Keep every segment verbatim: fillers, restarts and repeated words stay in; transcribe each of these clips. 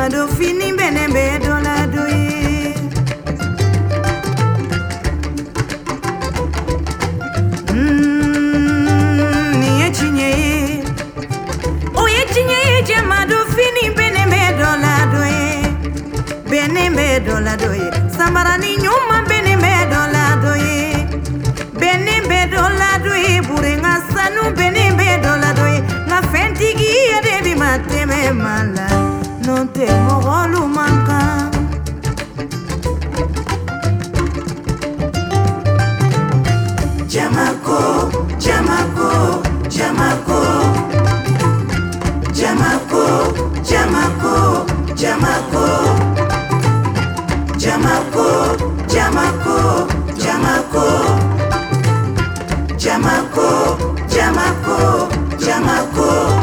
Jamado fini bene be dola doye. Hmm, niye chinye. Oye chinye jamado fini bene be dola doye. Bene be dola doye. Samara ni nyuma bene be dola doye. Bene be dola doye. Burenga sanu bene be dola doye. Nga fentigi ede bi mateme mala. Non te mogolu manka. Jamako, Jamako, Jamako, Jamako, Jamako, Jamako, Jamako, Jamako, Jamako, Jamako, Jamako, Jamako.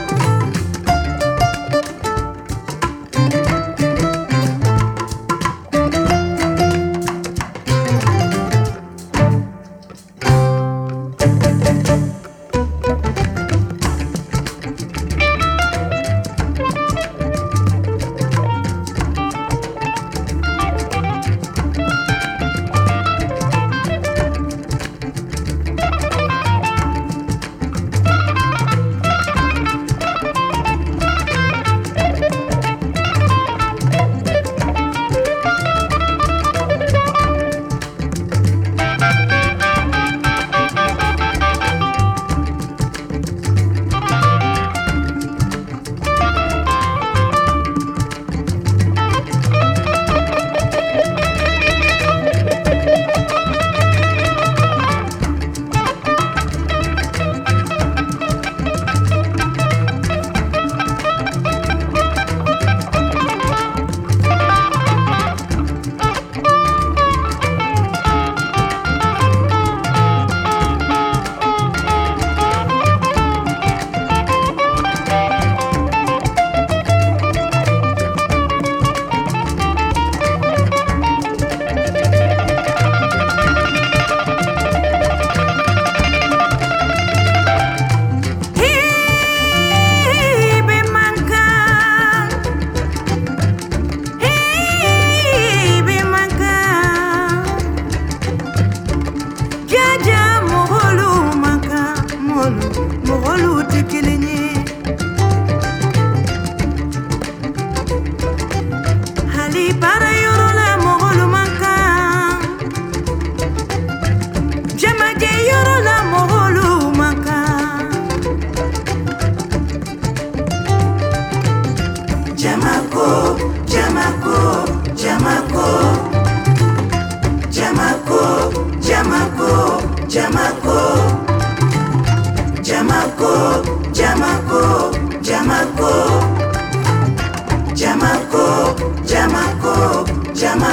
Jamako, Jamako, Jamako, Jamako, Jamako, Jamako, Jamako, Jamako, Jamako, Jamako, Jamako, Jamako.